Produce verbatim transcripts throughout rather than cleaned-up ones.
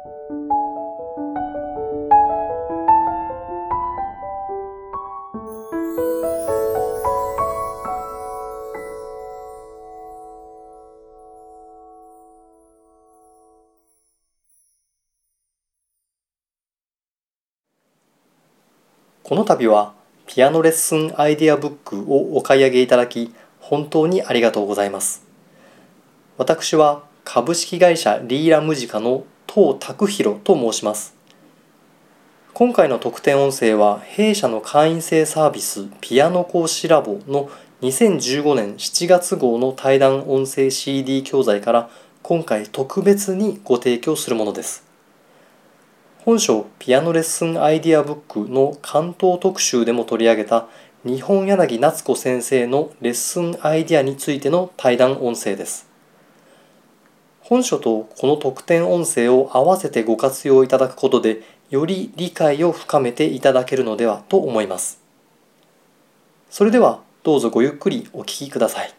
この度はピアノレッスンアイデアブックをお買い上げいただき本当にありがとうございます。私は株式会社リーラムジカの東拓弘と申します。今回の特典音声は弊社の会員制サービスピアノ講師ラボのにせんじゅうごねんしちがつ号の対談音声 シーディー 教材から今回特別にご提供するものです。本書ピアノレッスンアイデアブックの関東特集でも取り上げた日本柳夏子先生のレッスンアイデアについての対談音声です。本書とこの特典音声を合わせてご活用いただくことでより理解を深めていただけるのではと思います。それではどうぞごゆっくりお聞きください。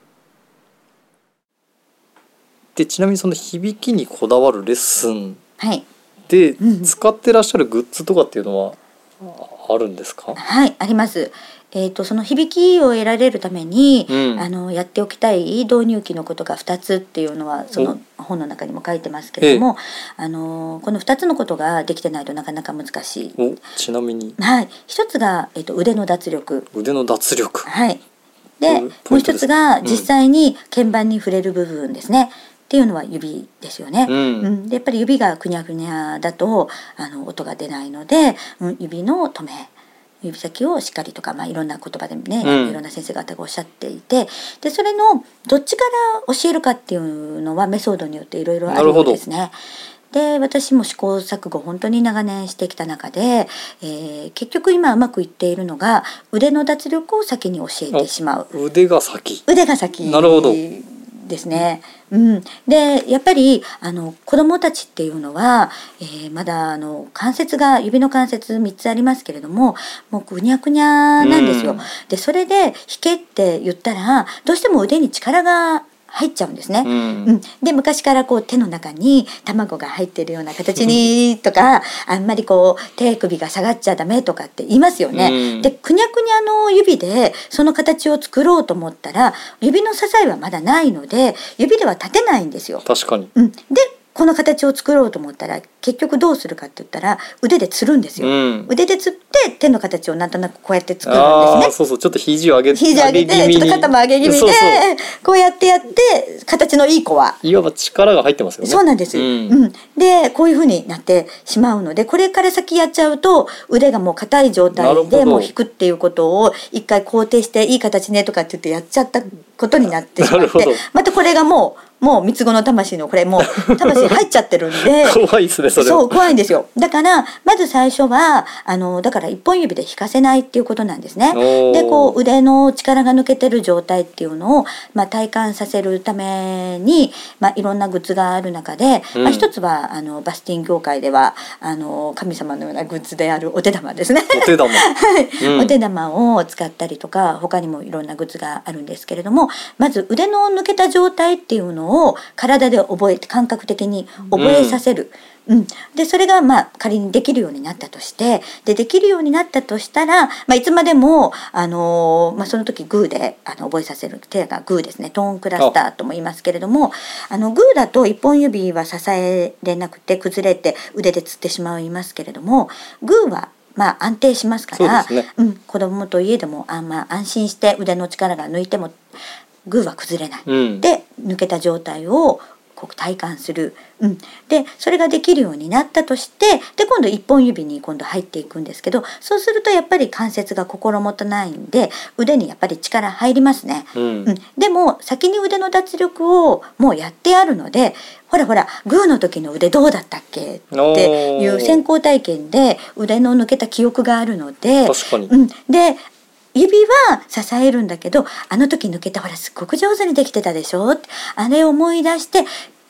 でちなみにその響きにこだわるレッスン、 はいで使ってらっしゃるグッズとかっていうのはあるんですか？ はい、あります。えーと、その響きを得られるために、うん、あのやっておきたい導入機のことがふたつっていうのはその本の中にも書いてますけれども、あのこのふたつのことができてないとなかなか難しい。 おちなみに、 はい、ひとつが、えーと、腕の脱力。 腕の脱力。 はい。で、もう一つが実際に鍵盤に触れる部分ですね。うんっていうのは指ですよね、うんうん、でやっぱり指がくにゃくにゃだとあの音が出ないので、うん、指の止め指先をしっかりとか、まあ、いろんな言葉でね、うん、いろんな先生方がおっしゃっていてでそれのどっちから教えるかっていうのはメソッドによっていろいろあるようですね。で私も試行錯誤本当に長年してきた中で、えー、結局今うまくいっているのが腕の脱力を先に教えてしまう。 腕が先腕が先なるほどですね。うん、でやっぱりあの子どもたちっていうのは、えー、まだあの関節が指の関節みっつありますけれどももうぐにゃぐにゃなんですよ。でそれで弾けって言ったらどうしても腕に力が入っちゃうんですね、うんうん、で昔からこう手の中に卵が入ってるような形にとかあんまりこう手首が下がっちゃダメとかって言いますよね、うん、でくにゃくにゃの指でその形を作ろうと思ったら指の支えはまだないので指では立てないんですよ。 確かに、 うん、でこの形を作ろうと思ったら結局どうするかって言ったら腕でつるんですよ、うん、腕でつって手の形をなんとなくこうやって作るんですね。 あそうそうちょっと肘を上げて肘上げてちょっと肩も上げ気味でそうそうこうやってやって形のいい子はいわば力が入ってますよね。 そうなんです、うんうん、でこういう風になってしまうのでこれから先やっちゃうと腕がもう硬い状態でもう引くっていうことを一回肯定していい形ねとかって言ってやっちゃったことになってしまってまたこれがもうもう三つ子の魂のこれもう魂入っちゃってるんで怖いですねそれは。 そう怖いんですよ。だからまず最初はあのだから一本指で弾かせないっていうことなんですね。でこう腕の力が抜けてる状態っていうのを、まあ、体感させるために、まあ、いろんなグッズがある中で、うんまあ、一つはあのバスティン業界ではあの神様のようなグッズであるお手玉ですね。 お手玉、 うん、お手玉を使ったりとか他にもいろんなグッズがあるんですけれどもまず腕の抜けた状態っていうのをを体で覚えて感覚的に覚えさせる、うんうん、でそれがまあ仮にできるようになったとしてでできるようになったとしたら、まあ、いつまでも、あのーまあ、その時グーであの覚えさせる手がグーですねトーンクラスターとも言いますけれどもあのグーだと一本指は支えれなくて崩れて腕でつってしまいますけれどもグーはまあ安定しますから、うねうん、子供といえどもあ、まあ、安心して腕の力が抜いてもグーは崩れない、うん、で抜けた状態をこう体感する、うん、でそれができるようになったとしてで今度一本指に今度入っていくんですけどそうするとやっぱり関節が心もとないんで腕にやっぱり力入りますね、うんうん、でも先に腕の脱力をもうやってあるのでほらほらグーの時の腕どうだったっけっていう先行体験で腕の抜けた記憶があるので確かに、 うん、で指は支えるんだけどあの時抜けたほらすっごく上手にできてたでしょあれを思い出して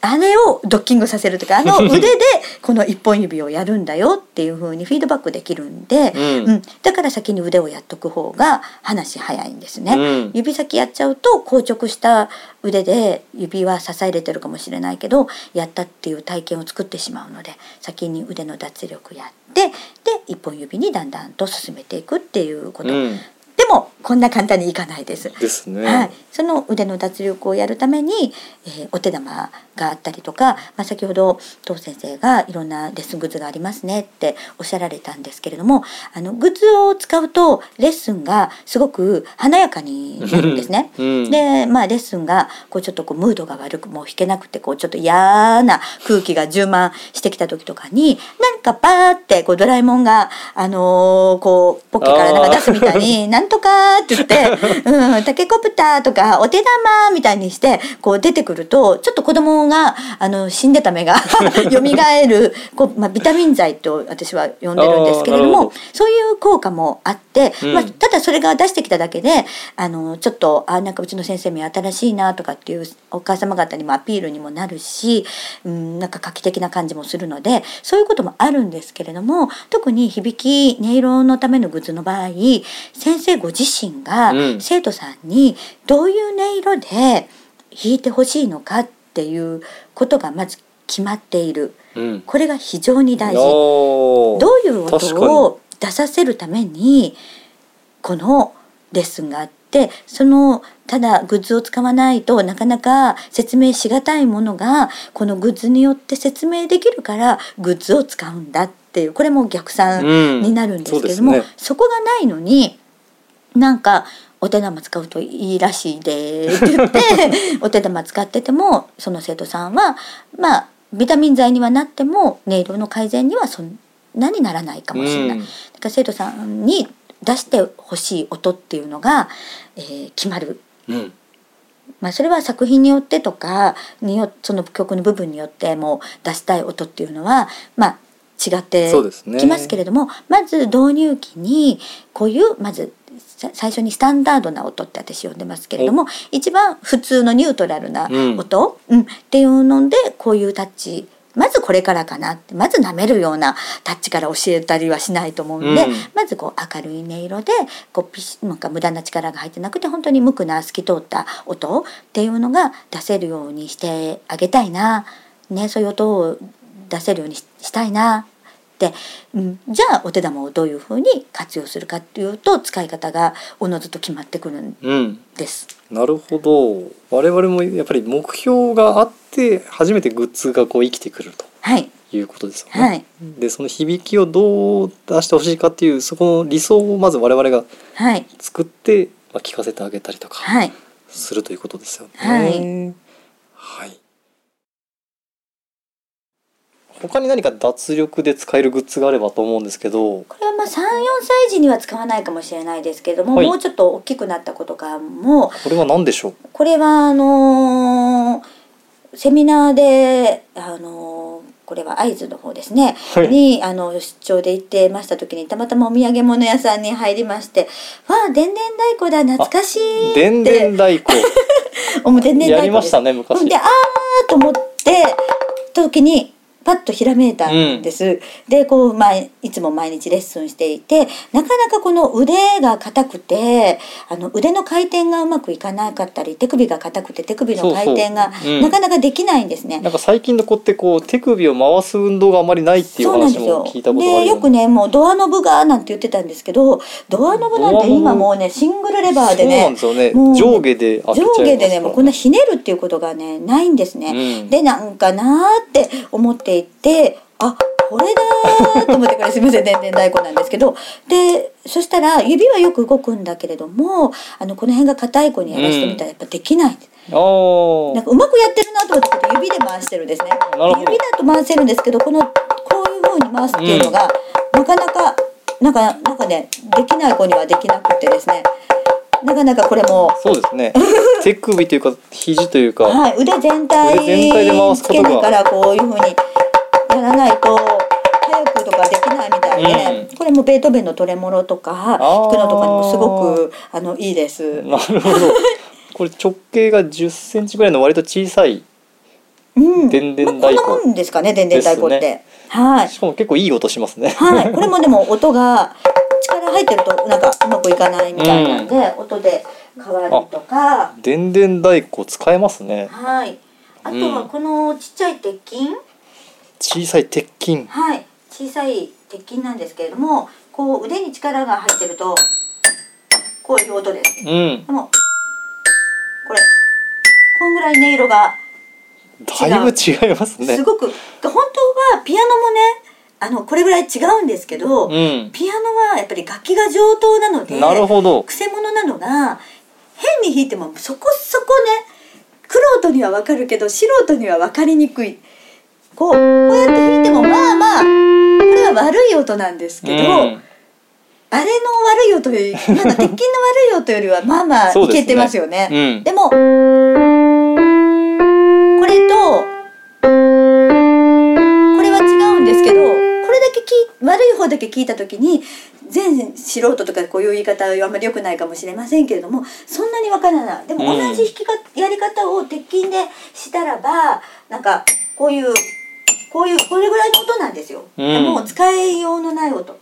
あれをドッキングさせるとか、あの腕でこの一本指をやるんだよっていう風にフィードバックできるんで、うんうん、だから先に腕をやっとく方が話早いんですね、うん、指先やっちゃうと硬直した腕で指は支えれてるかもしれないけどやったっていう体験を作ってしまうので、先に腕の脱力やってで一本指にだんだんと進めていくっていうこと、うん、でもこんな簡単にいかないです。 ですね。 はい、その腕の脱力をやるために、えー、お手玉があったりとか、まあ、先ほど当先生がいろんなレッスングッズがありますねっておっしゃられたんですけれども、あのグッズを使うとレッスンがすごく華やかになるんですね、うん、で、まあ、レッスンがこうちょっとこうムードが悪くもう弾けなくてこうちょっと嫌な空気が充満してきた時とかになんかパーってこうドラえもんが、あのー、こうポッケからなんか出すみたいになんとかって言ってうん、タケコプターとかお手玉みたいにしてこう出てくるとちょっと子供があの死んでた目が蘇るこう、まあ、ビタミン剤と私は呼んでるんですけれども、そういう効果もあって、うん、まあ、ただそれが出してきただけであのちょっとあなんかうちの先生も新しいなとかっていうお母様方にもアピールにもなるし、うん、なんか画期的な感じもするのでそういうこともあるんですけれども、特に響き音色のためのグッズの場合先生ご自身が生徒さんにどういう音色で弾いてほしいのかっていうことがまず決まっている、うん、これが非常に大事。どういう音を出させるためにこのレッスンがあって、そのただグッズを使わないとなかなか説明しがたいものがこのグッズによって説明できるからグッズを使うんだっていう、これも逆算になるんですけれども、うん そ, ね、そこがないのになんかお手玉使うといいらしいでって言ってお手玉使っててもその生徒さんはまあビタミン剤にはなっても音色の改善にはそんなにならないかもしれない、うん、だから生徒さんに出してほしい音っていうのが、えー、決まる、うんまあ、それは作品によってとかによその曲の部分によっても出したい音っていうのはまあ違ってきますけれども、ね、まず導入期にこういうまず最初にスタンダードな音って私呼んでますけれども一番普通のニュートラルな音、うんうん、っていうのでこういうタッチまずこれからかなってまず舐めるようなタッチから教えたりはしないと思うんで、うん、まずこう明るい音色でこうピシなんか無駄な力が入ってなくて本当に無垢な透き通った音っていうのが出せるようにしてあげたいな、ね、そういう音を出せるように し, したいなで、うん、じゃあお手玉をどういうふうに活用するかっていうと使い方がおのずと決まってくるんです、 うん、なるほど。我々もやっぱり目標があって初めてグッズがこう生きてくると、はい、いうことですよね、はい、でその響きをどう出してほしいかっていうそこの理想をまず我々が作って、まあ、聞かせてあげたりとかするということですよね、はいはい、他に何か脱力で使えるグッズがあればと思うんですけど、 これはまあさん、よんさい児には使わないかもしれないですけども、はい、もうちょっと大きくなった子とかもこれは何でしょう。 これはあのー、セミナーであのー、これは会津の方ですね、はい、にあの出張で行ってました時にたまたまお土産物屋さんに入りましてわあでんでん太鼓だ懐かしいってでんでん太鼓おもでんでん太鼓やりましたね昔であーと思って時にパッとひらめいたんです、うん、でこう、まあ、いつも毎日レッスンしていてなかなかこの腕が硬くてあの腕の回転がうまくいかなかったり手首が硬くて手首の回転がなかなかできないんですね。 そうそう、うん、なんか最近の子ってこう手首を回す運動があまりないっていう話も聞いたことがあるよね。 でよくねもうドアノブがなんて言ってたんですけどドアノブなんて今もうねシングルレバーでね、 そうなんですよね、上下で開けちゃいますから、ね、 上下でねもうこんなひねるっていうことがねないんですね、うん、でなんかなーって思っていてあこれだと思ってからすみませんでんでん太鼓なんですけどでそしたら指はよく動くんだけれどもあのこの辺が硬い子にやらせてみたらやっぱできないんです、うん、なんかうまくやってるなと思って指で回してるんですね。指だと回せるんですけどこのこういう風に回すっていうのが、うん、なかなかなんかなんかねできない子にはできなくてですねなかなかこれもそうですね手首というか肘というか、 はい、腕全体腕全体で回すことがつけながらこういう風にやらないと早くとかできないみたいで、うん、これもベートーベンのトレモロとか弾くのとかにもすごくあのいいです。 なるほどこれ直径がじゅっセンチぐらいの割と小さいうん、 でんでん太鼓、 まあ、こんなもんですかね、でんでん太鼓って、 ね、 はい。 しかも結構いい音しますね。 はい、これもでも音が力入ってるとなんかうまくいかないみたいなんで、うん、音で変わるとか。 でんでん太鼓使えますね。 はい。あとはこのちっちゃい鉄筋、うん、 小さい鉄筋、 はい、小さい鉄筋なんですけれども、こう腕に力が入ってるとこういう音です。うん、でもこれこんぐらい音色がだいぶ違いますね。 すごく、本当はピアノもね、あのこれぐらい違うんですけど、うん、ピアノはやっぱり楽器が上等なので、 なるほど、 くせ者なのが変に弾いてもそこそこね、玄人には分かるけど素人には分かりにくい。こうこうやって弾いてもまあまあこれは悪い音なんですけど、うん、あれの悪い音より、なんか鉄筋の悪い音よりはまあまあいけてますよね。で, ねうん、でもこれとこれは違うんですけど、これだけき悪い方だけ聞いた時に全素人とかこういう言い方はあんまり良くないかもしれませんけれども、そんなにわからない。でも同じ弾きか、うん、やり方を鉄筋でしたらば、なんかこういうこういうこれぐらいの音なんですよ。うん、もう使いようのない音。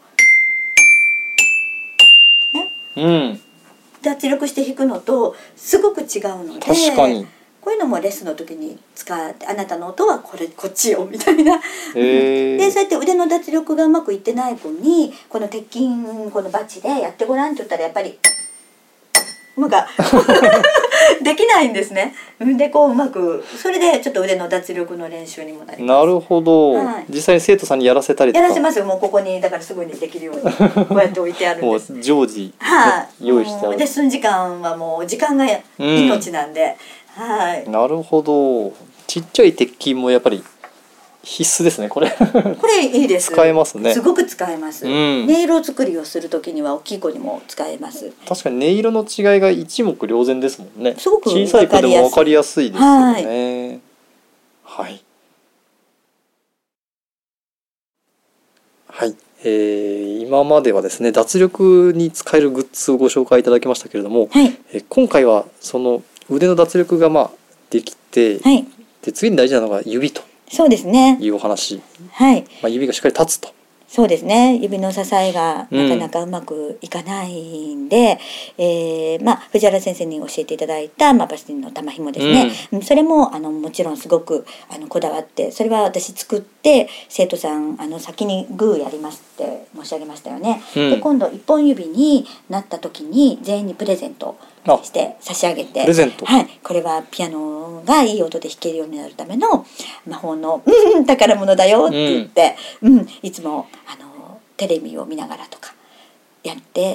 ね。うん。脱力して弾くのとすごく違うので。 確かに。 こういうのもレッスンの時に使ってあなたの音はこれこっちよみたいなで、そうやって腕の脱力がうまくいってない子にこの鉄筋このバチでやってごらんって言ったらやっぱりなんかできないんですね。でこううまくそれでちょっと腕の脱力の練習にもなります。 なるほど、はい、実際に生徒さんにやらせたりとか。 やらせますよ。もうここにだからすぐにできるようにこうやって置いてあるんです。 もう常時、 はい、 用意してある。 レッスン時間はもう時間が命なんで、うん、はい。 なるほど。ちっちゃい鉄筋もやっぱり必須ですねこれ。 これいいです。 使えますね。 すごく使えます、うん、音色作りをする時には大きい子にも使えます。 確かに音色の違いが一目瞭然ですもんね。 すごく小さい子でも分かりやすいですよね。はい、はいはい、えー、今まではですね脱力に使えるグッズをご紹介いただきましたけれども、はい、えー、今回はその腕の脱力がまあできて、はい、で次に大事なのが指とそうですねいうお話、 はい、 まあ、指がしっかり立つと。 そうですね、指の支えがなかなかうまくいかないんで、うん、えーまあ、藤原先生に教えていただいた、まあ、バスティンの玉紐ですね、うん、それもあのもちろんすごくあのこだわって、それは私作って生徒さんあの先にグーやりますって申し上げましたよね、うん、で今度一本指になった時に全員にプレゼントして差し上げて、 プレゼント、 はい、これはピアノがいい音で弾けるようになるための魔法の宝物だよって言って、うんうん、いつもあのテレビを見ながらとかやって、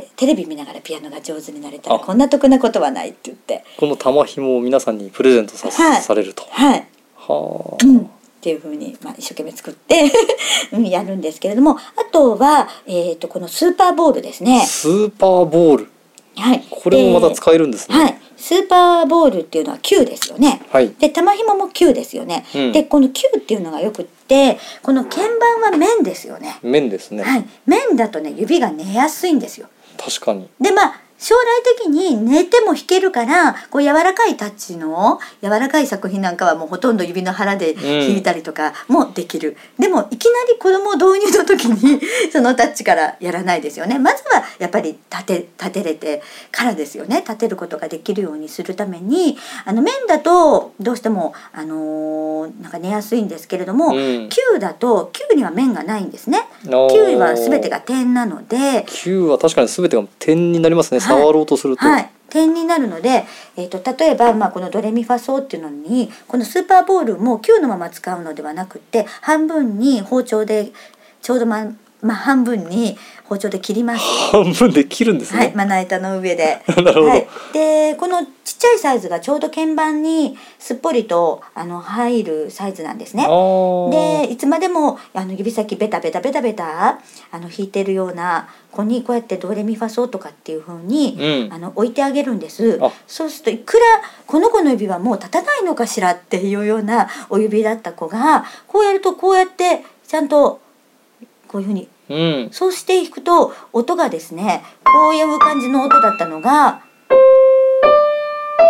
テレビ見ながらピアノが上手になれたらこんな得なことはないって言って、 この玉紐を皆さんにプレゼント さ,、はい、されると、 はい、はあ、うん、っていう風に、まあ、一生懸命作ってやるんですけれども、あとは、えーと、このスーパーボールですね。 スーパーボール、はい、これもまた使えるんですね。 はい、スーパーボールっていうのはきゅうですよね、はい、で玉紐もきゅうですよね、うん、でこのきゅうっていうのがよくって、この鍵盤は面ですよね。 面ですね、 はい、面だとね指が寝やすいんですよ。 確かに。 でまあ将来的に寝ても弾けるから、こう柔らかいタッチの柔らかい作品なんかはもうほとんど指の腹で弾いたりとかもできる、うん、でもいきなり子供導入の時にそのタッチからやらないですよね。まずはやっぱり立て、立てれてからですよね。立てることができるようにするために、あの面だとどうしても、あのー、なんか寝やすいんですけれども、うん、きゅうだときゅうには面がないんですね。きゅうは全てが点なので、 きゅうは確かに全てが点になりますね、はい、触ろうとすると、 はい、点になるので、えー、と例えば、まあ、このドレミファソーっていうのにこのスーパーボールもきゅうのまま使うのではなくて、半分に包丁でちょうどままあ、半分に包丁で切ります。 半分で切るんですね。 はい、まな板の上で。 なるほど、はい、 でこのちっちゃいサイズがちょうど鍵盤にすっぽりとあの入るサイズなんですね。でいつまでもあの指先ベタベタベタベタあの弾いてるような子にこうやってドレミファソとかっていう風に、うん、あの置いてあげるんです。そうするといくらこの子の指はもう立たないのかしらっていうようなお指だった子が、こうやるとこうやってちゃんとこういう風に、うん、そうしていくと音がですね、こういう感じの音だったのが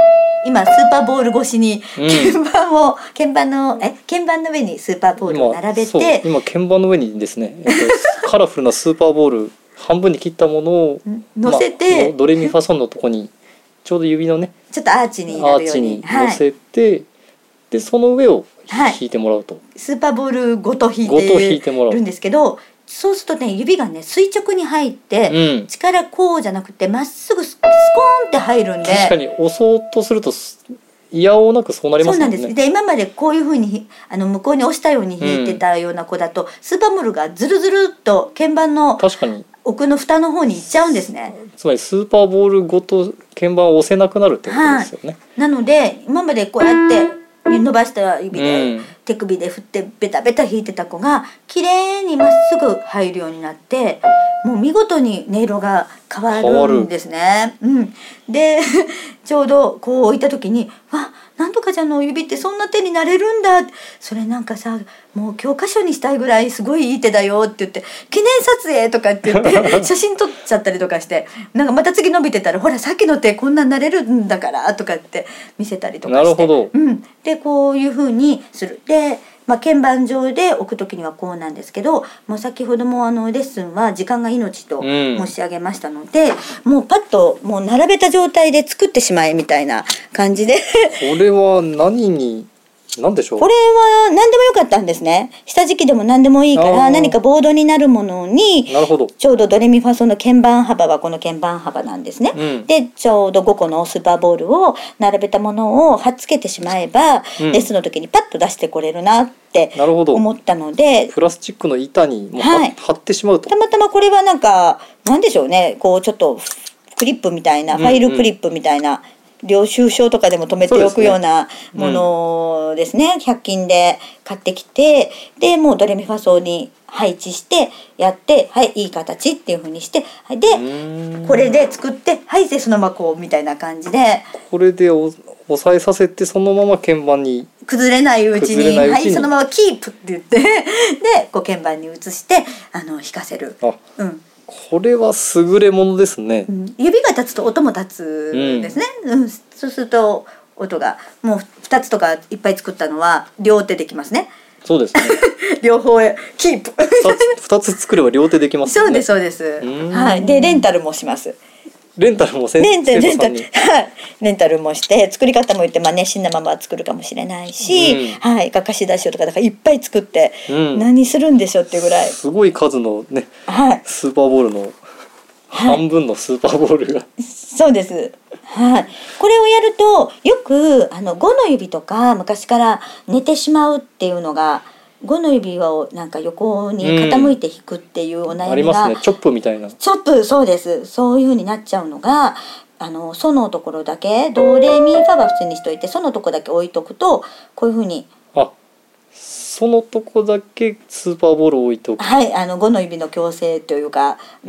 今スーパーボール越しにうん鍵盤を、鍵盤のえ鍵盤の上にスーパーボールを並べそうて、 今鍵盤の上にですね、えっと、カラフルなスーパーボール半分に切ったものを乗せて、 まあドレミファソンのとこにちょうど指のねちょっとアーチになアーチるように、 に乗せて、でその上をはい引いてもらうと、 スーパーボールごと引いごと引いててもらうるんですけど、そうするとね指がね垂直に入って、 うん、 力こうじゃなくてまっすぐススコーンって入るんで、 確かに押そうとするといやおうなくそうなりまそうなんすもんね。 です。で今までこういうふうにあの向こうに押したように弾いてたような子だと、スーパーボールがズルズルっと鍵盤の確かに奥の蓋の方に行っちゃうんですね。 つまりスーパーボールごと鍵盤を押せなくなるってことですよね。 なので今までこうやって伸ばした指で、 うん手首で振ってベタベタ弾いてた子が綺麗にまっすぐ入るようになって、もう見事に音色が変わるんですね。うん、でちょうどこう置いた時に「わなんとかちゃんの指ってそんな手になれるんだ」それなんかさもう教科書にしたいぐらいすごいいい手だよって言って記念撮影とかって言って写真撮っちゃったりとかして、なんかまた次伸びてたら「ほらさっきの手こんなになれるんだから」とかって見せたりとかして。 なるほど。 うん、でこういう風にする。で、まあ、鍵盤上で置く時にはこうなんですけど、もう先ほどもあのレッスンは時間が命と申し上げましたので、うん、もうパッともう並べた状態で作ってしまえみたいな感じでこれは何に何でしょう。 これは何でもよかったんですね。下敷きでも何でもいいから何かボードになるものに、 なるほど。 ちょうどドレミファソの鍵盤幅はこの鍵盤幅なんですね、 うん、 でちょうどごこのスーパーボールを並べたものを貼っつけてしまえば、うん、レッスンの時にパッと出してこれるなって思ったので、 プラスチックの板にもう、はい、貼ってしまうと。 たまたまこれはなんかなんでしょうね、こうちょっとクリップみたいな、ファイルクリップみたいな、領収書とかでも留めておくようなものですね、ひゃく均で買ってきて、でもうドレミファソに配置してやって、はいいい形っていう風にして、でこれで作って、はいでそのままこうみたいな感じで、 これで押さえさせてそのまま鍵盤に崩れないうちに、はいそのままキープって言ってでこう鍵盤に移してあの弾かせる。 あ、 うん、 これは優れものですね、 うん、指が立つと音も立つんですね、うんうん、そうすると音がもうふたつとかいっぱい作ったのは両手できますね。 そうですね両方へキープふたつ作れば両手できますね。 そうですそうです、はい、でレンタルもします。 レンタルも先レンタル生徒さんにはいレンタルもして作り方も言って、まあ、熱心なまま作るかもしれないし、うん、はいかかし出しようとかだからいっぱい作って、うん、何するんでしょうっていうぐらいすごい数のね、 はい、 スーパーボールの半分のスーパーボールが、はい、 そうです、はい、これをやるとよくあのごの指とか昔から寝てしまうっていうのが、ごの指をなんか横に傾いて弾くっていうお悩みが、うん、ありますね。 チョップみたいなチョップ、そうです。そういう風になっちゃうのが、あのソのところだけドレミファは普通にしといて、ソのところだけ置いとくとこういう風に、 あ、そのとこだけスーパーボールを置いとく。 はい、あのごの指の矯正というか、うん、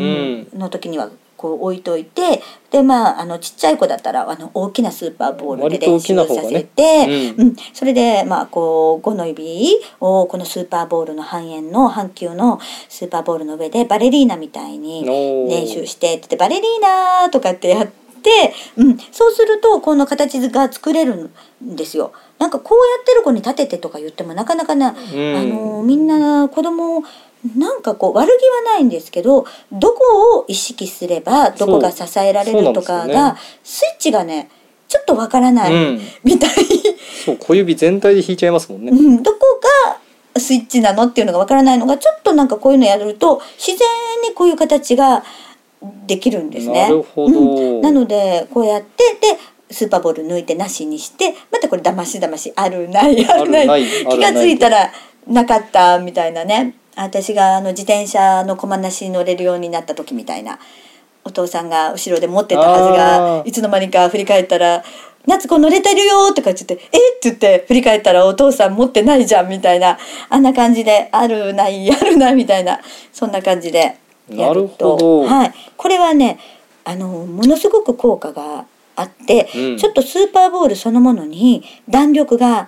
の時にはこう置いといて、でまああのちっちゃい子だったらあの大きなスーパーボールで練習させて、ね、うんうん、それでまあこうごの指をこのスーパーボールの半円の半球のスーパーボールの上でバレリーナみたいに練習してってバレリーナとかってやって、うん、そうするとこの形が作れるんですよ。なんかこうやってる子に立ててとか言ってもなかなかな、うん、あのみんな子供なんかこう悪気はないんですけど、どこを意識すればどこが支えられるとかが、ね、スイッチがねちょっとわからない、うん、みたいそう小指全体で弾いちゃいますもんね、 うん、どこがスイッチなのっていうのがわからないのがちょっとなんかこういうのやると自然にこういう形ができるんですね。 なるほど、 うん、なのでこうやってでスーパーボール抜いてなしにしてまたこれだましだましあるないあるない気がついたらなかったみたいなね。私があの自転車の小回しに乗れるようになった時みたいな、お父さんが後ろで持ってたはずがいつの間にか振り返ったら「夏子乗れてるよ」とか言って「えっ?」って言って振り返ったらお父さん持ってないじゃんみたいな、あんな感じであるないあるないみたいな、そんな感じでやると、 なるほど、 はい、これはねあのものすごく効果があって、うん、ちょっとスーパーボールそのものに弾力が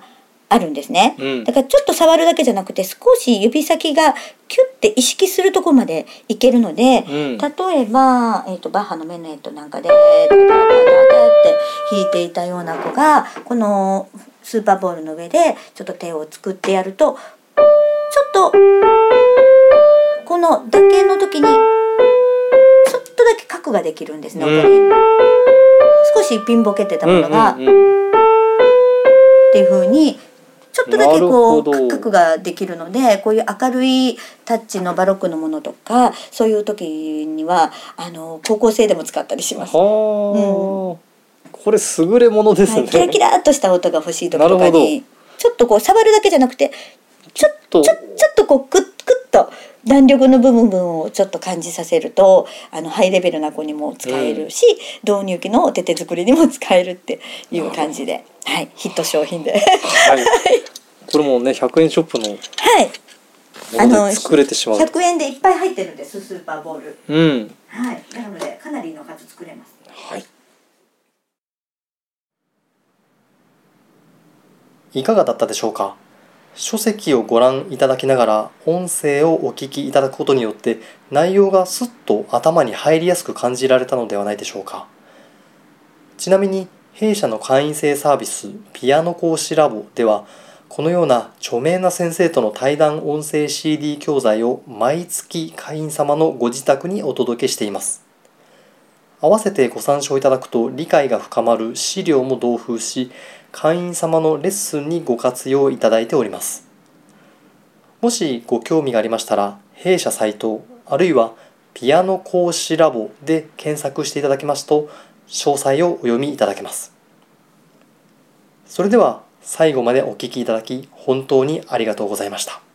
あるんですね、 うんだからちょっと触るだけじゃなくて少し指先がキュッて意識するところまでいけるので、 うん、 例えば、えー、とバッハのメネットなんかでダダダダダって弾いていたような子がこのスーパーボールの上でちょっと手を作ってやるとちょっとこの打鍵の時にちょっとだけ角ができるんですね、音に、うん、少しピンボケてたものが、うんうんうん、っていう風にちょっとだけこう角ができるので、こういう明るいタッチのバロックのものとかそういう時にはあの高校生でも使ったりします。は、うん、 これ優れものですね、はい、 キラキラっとした音が欲しい時とかにちょっとこう触るだけじゃなくてちょっとちょちょっとこうクックッと弾力の部分をちょっと感じさせるとあのハイレベルな子にも使えるし、うん、導入機のお手手作りにも使えるっていう感じで、はい、ヒット商品で、はい、 これもねひゃくえんショップのはいもので作れてしまう。 ひゃくえんでいっぱい入ってるんですスーパーボール、 うんはい、なのでかなりの数作れます。 はい、いかがだったでしょうか。書籍をご覧いただきながら音声をお聞きいただくことによって内容がスッと頭に入りやすく感じられたのではないでしょうか。ちなみに弊社の会員制サービスピアノ講師ラボではこのような著名な先生との対談音声 シーディー 教材を毎月会員様のご自宅にお届けしています。合わせてご参照いただくと理解が深まる資料も同封し会員様のレッスンにご活用いただいております。もしご興味がありましたら弊社サイトあるいはピアノ講師ラボで検索していただきますと詳細をお読みいただけます。それでは最後までお聞きいただき本当にありがとうございました。